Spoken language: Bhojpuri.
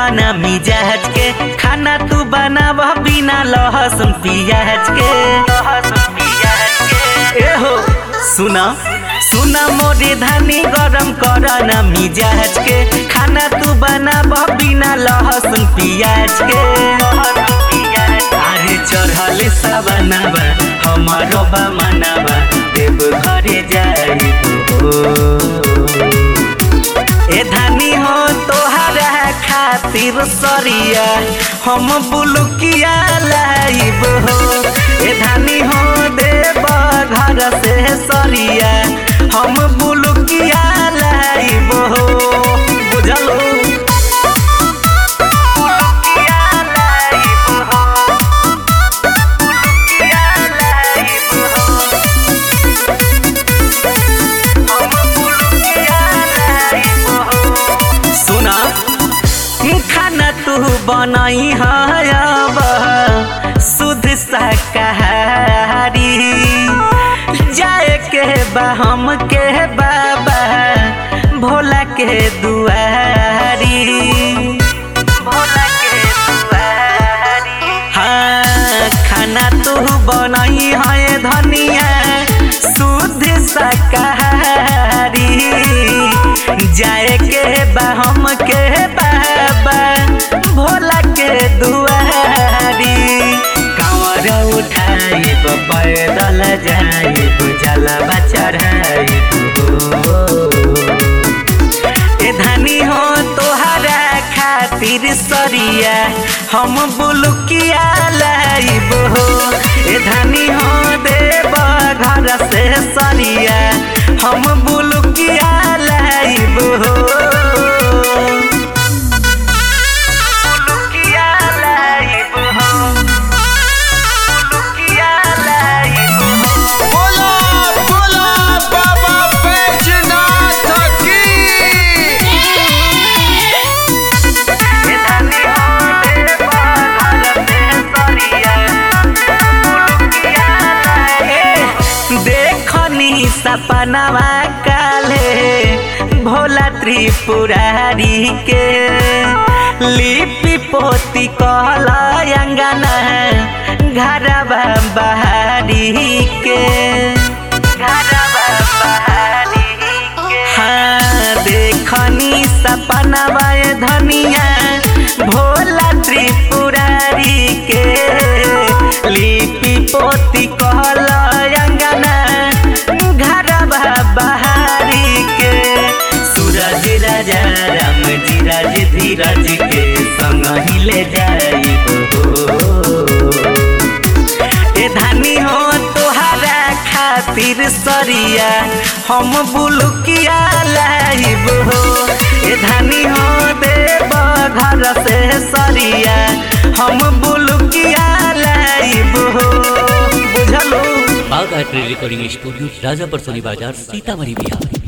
करना मिजाज के खाना तू बनाव बिना लहसुन प्याज के एहो सुना सुना मोरे धानी गरम करना मिजाज के खाना तू बनाव बिना लहसुन प्याज के अरे चढ़ल सवनावा हमारो बा मनावा देव घरे जाइबो ए धानी हो तोहरा खातिर सरिया हम बुलुकिया लाइब हो ए धानी हो देव घर से सरिया हम बुलुकिया लाइब हो बुझलो खाना तू बनाई है शुद्ध शाकाहारी जाए के बा हम के बाबा भोला के दुआरी हाँ खाना तू बनाई है धनिया शुद्ध शाकाहारी जाए के बा हम के बाबा भोला के दुआरी कांवर उठाइब पैदल जाइब जलवा चढ़ाइब ए धानी हो तोहरा खातिर सरिया हम बुलुकिया लाइब हो ए धानी हो देव घर से सरिया हम बुलुकिया लाइब हो सपनवा काले भोला त्रिपुरारी के लिपि पोती कहला अंगना घरवा बहारी के हाँ देखनी सपनवा धनिया भोला त्रिपुरारी के लिपि पोती कहला अंगना बहारी के सूरज राजा राम जी राज धीरज के संग ही ले जाइबो ए धानी हो तोहरा खातिर सरिया हम बुलुकिया लाइब हो ए धानी हो देव घर से सरिया हम बुलुकिया लाइब हो बुझलो बाग आर्ट रिकॉर्डिंग स्टूडियो राजापुर सोनी बाजार सीतामढ़ी बिहार।